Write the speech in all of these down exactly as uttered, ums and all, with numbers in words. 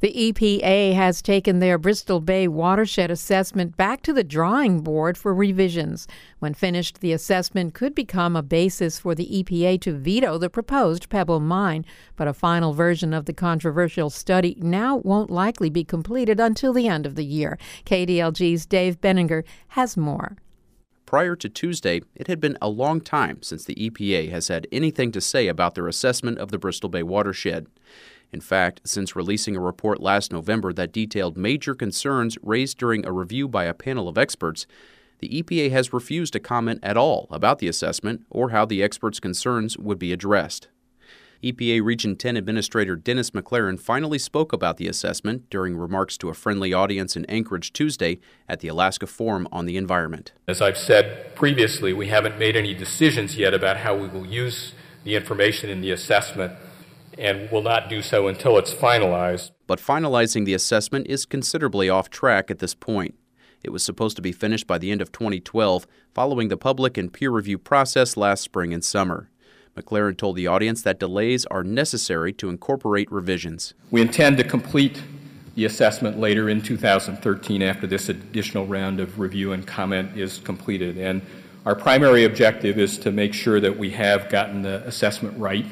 The E P A has taken their Bristol Bay watershed assessment back to the drawing board for revisions. When finished, the assessment could become a basis for the E P A to veto the proposed Pebble mine, but a final version of the controversial study now won't likely be completed until the end of the year. K D L G's Dave Benninger has more. Prior to Tuesday, it had been a long time since the E P A has had anything to say about their assessment of the Bristol Bay watershed. In fact, since releasing a report last November that detailed major concerns raised during a review by a panel of experts, the E P A has refused to comment at all about the assessment or how the experts' concerns would be addressed. E P A Region ten Administrator Dennis McLaren finally spoke about the assessment during remarks to a friendly audience in Anchorage Tuesday at the Alaska Forum on the Environment. As I've said previously, we haven't made any decisions yet about how we will use the information in the assessment, and will not do so until it's finalized. But finalizing the assessment is considerably off track at this point. It was supposed to be finished by the end of twenty twelve, following the public and peer review process last spring and summer. McLaren told the audience that delays are necessary to incorporate revisions. We intend to complete the assessment later in two thousand thirteen after this additional round of review and comment is completed. And our primary objective is to make sure that we have gotten the assessment right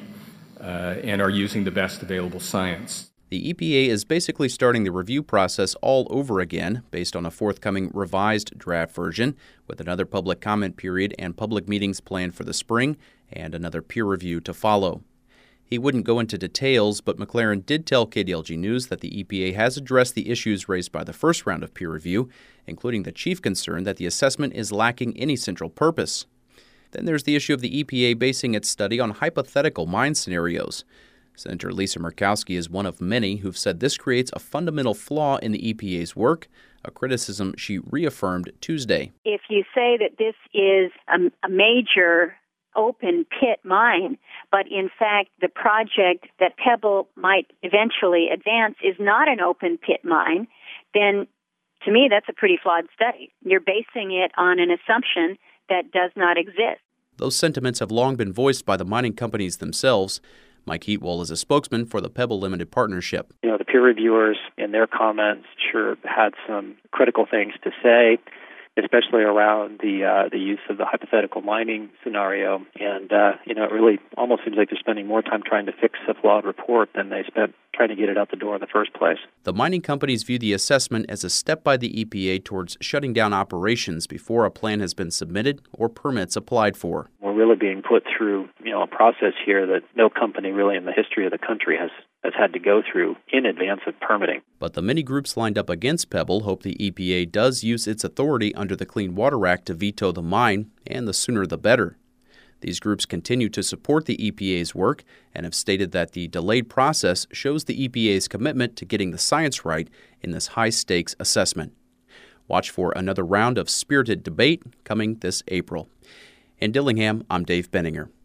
Uh, and are using the best available science. The E P A is basically starting the review process all over again based on a forthcoming revised draft version, with another public comment period and public meetings planned for the spring and another peer review to follow. He wouldn't go into details, but McLaren did tell K D L G News that the E P A has addressed the issues raised by the first round of peer review, including the chief concern that the assessment is lacking any central purpose. Then there's the issue of the E P A basing its study on hypothetical mine scenarios. Senator Lisa Murkowski is one of many who've said this creates a fundamental flaw in the E P A's work, a criticism she reaffirmed Tuesday. If you say that this is a, a major open pit mine, but in fact the project that Pebble might eventually advance is not an open pit mine, then to me that's a pretty flawed study. You're basing it on an assumption that does not exist. Those sentiments have long been voiced by the mining companies themselves. Mike Heatwell is a spokesman for the Pebble Limited Partnership. You know, the peer reviewers in their comments sure had some critical things to say, especially around the uh, the use of the hypothetical mining scenario. And, uh, you know, it really almost seems like they're spending more time trying to fix a flawed report than they spent trying to get it out the door in the first place. The mining companies view the assessment as a step by the E P A towards shutting down operations before a plan has been submitted or permits applied for. We're really being put through, you know, a process here that no company really in the history of the country has, has had to go through in advance of permitting. But the many groups lined up against Pebble hope the E P A does use its authority under the Clean Water Act to veto the mine, and the sooner the better. These groups continue to support the E P A's work and have stated that the delayed process shows the E P A's commitment to getting the science right in this high-stakes assessment. Watch for another round of spirited debate coming this April. In Dillingham, I'm Dave Benninger.